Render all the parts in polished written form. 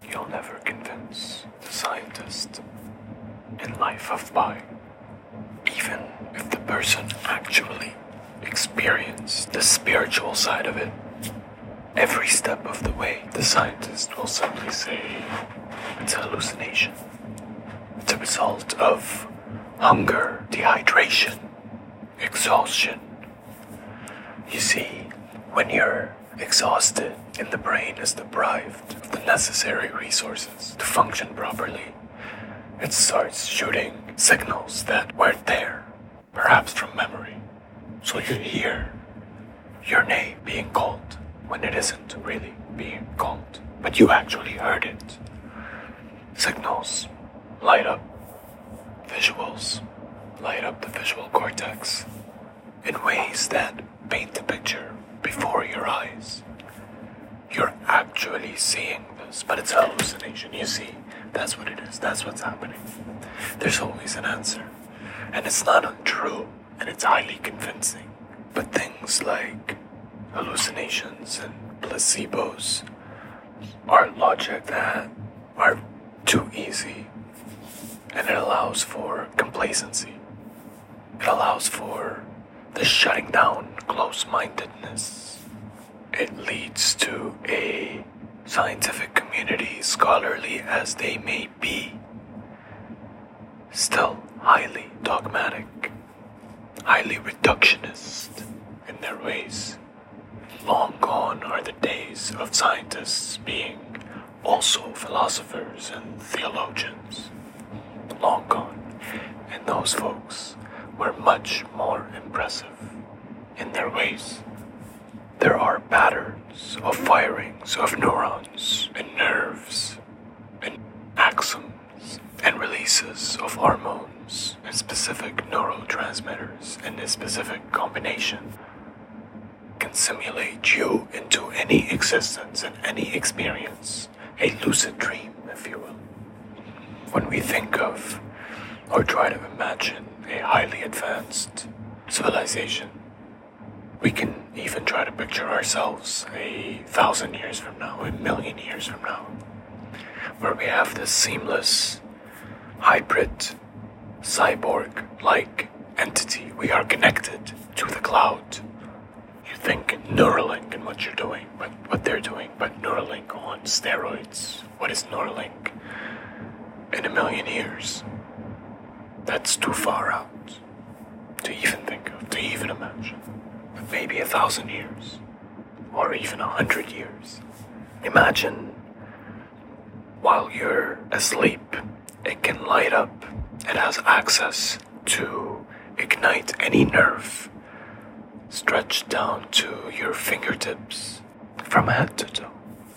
You'll never convince the scientist in Life of Pi, even if the person actually experienced the spiritual side of it. Every step of the way, the scientist will simply say it's a hallucination. It's a result of hunger, dehydration, exhaustion. You see, when you're exhausted and the brain is deprived of the necessary resources to function properly, it starts shooting signals that weren't there, perhaps from memory. So you hear your name being called when it isn't really being called, but you actually heard it. Signals light up, visuals light up the visual cortex in ways that paint the picture before your eyes. You're actually seeing this, but it's a hallucination. You see, that's what it is. That's what's happening. There's always an answer, and it's not untrue, and it's highly convincing. But things like hallucinations and placebos are logic that are too easy, and it allows for complacency. It allows for the shutting down close-mindedness. It leads to a scientific community, scholarly as they may be, still highly dogmatic, highly reductionist in their ways. Long gone are the days of scientists being also philosophers and theologians. Long gone. And those folks were much more impressive in their ways. There are patterns of firings of neurons and nerves and axons and releases of hormones and specific neurotransmitters, and a specific combination can simulate you into any existence and any experience, a lucid dream, if you will. When we think of or try to imagine a highly advanced civilization, we can even try to picture ourselves 1,000 years from now, 1,000,000 years from now, where we have this seamless, hybrid, cyborg-like entity. We are connected to the cloud. You think Neuralink and what you're doing, but what they're doing, but Neuralink on steroids. What is Neuralink in 1,000,000 years? That's too far out to even think of, to even imagine. But maybe 1,000 years, or even 100 years. Imagine while you're asleep, it can light up. It has access to ignite any nerve stretched down to your fingertips from head to toe.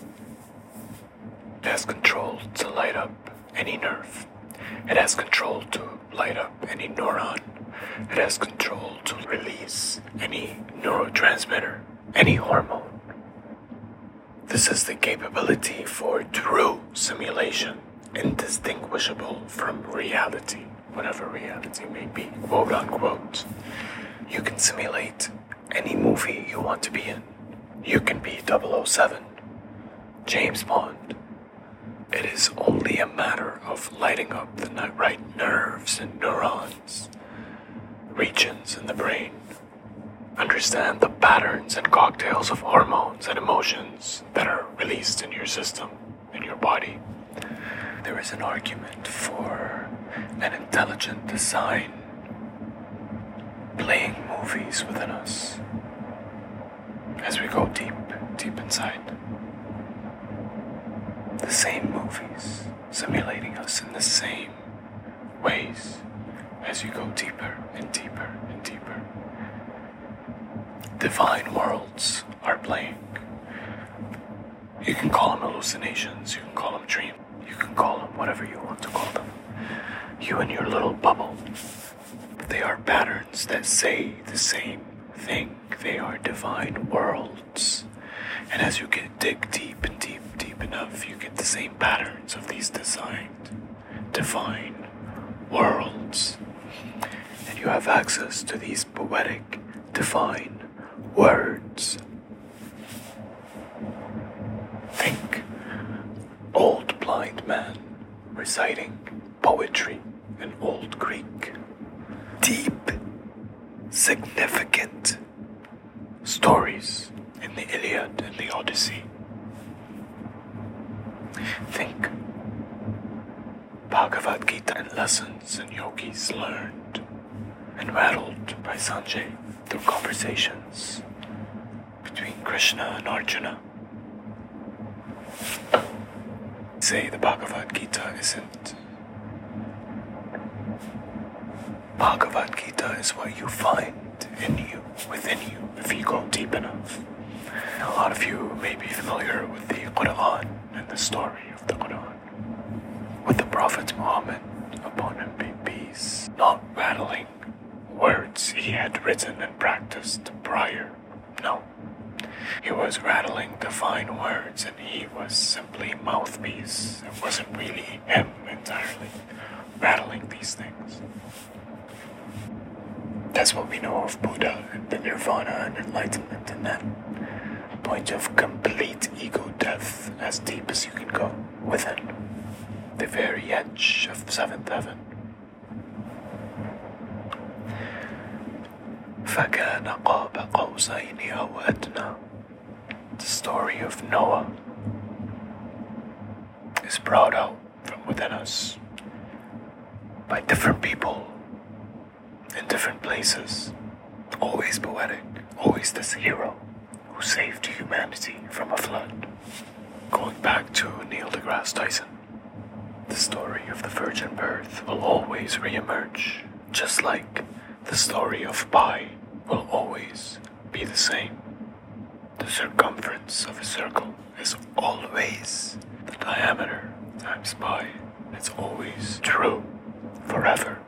It has control to light up any nerve. It has control to light up any neuron. It has control to release any neurotransmitter, any hormone. This is the capability for true simulation, indistinguishable from reality, whatever reality may be, quote unquote. You can simulate any movie you want to be in. You can be 007, James Bond. It is only a matter of lighting up the right nerves and neurons, regions in the brain. Understand the patterns and cocktails of hormones and emotions that are released in your system, in your body. There is an argument for an intelligent design playing movies within us as we go deep, deep inside. The same movies simulating us in the same ways as you go deeper and deeper and deeper. Divine worlds are playing. You can call them hallucinations, you can call them dreams, you can call them whatever you want to call them. You and your little bubble. They are patterns that say the same thing. They are divine worlds. And as you dig deep and deep enough, you get the same patterns of these designed divine worlds. And you have access to these poetic, divine words. Think old blind man reciting poetry in Old Greek. Deep, significant stories in the Iliad and the Odyssey. Think Bhagavad Gita and lessons and yogis learned and rattled by Sanjay through conversations between Krishna and Arjuna. Say the Bhagavad Gita isn't. Bhagavad Gita is what you find in you, within you, if you go deep enough. A lot of you may be familiar with the Quran and the story of the Quran, with the Prophet Muhammad, upon him be peace, not rattling words he had written and practiced prior. No. He was rattling divine words, and he was simply mouthpiece. It wasn't really him entirely rattling these things. That's what we know of Buddha and the Nirvana and enlightenment, and that point of complete ego death, as deep as you can go within the very edge of seventh heaven. فَكَانَ قَابَ قَوْسَيْنِ أَوْ أَدْنَى. The story of Noah is brought out from within us by different people in different places. Always poetic, always this hero who saved humanity from a flood. Going back to Neil deGrasse Tyson, the story of the virgin birth will always reemerge, just like the story of pi will always be the same. The circumference of a circle is always the diameter times pi. It's always true, forever.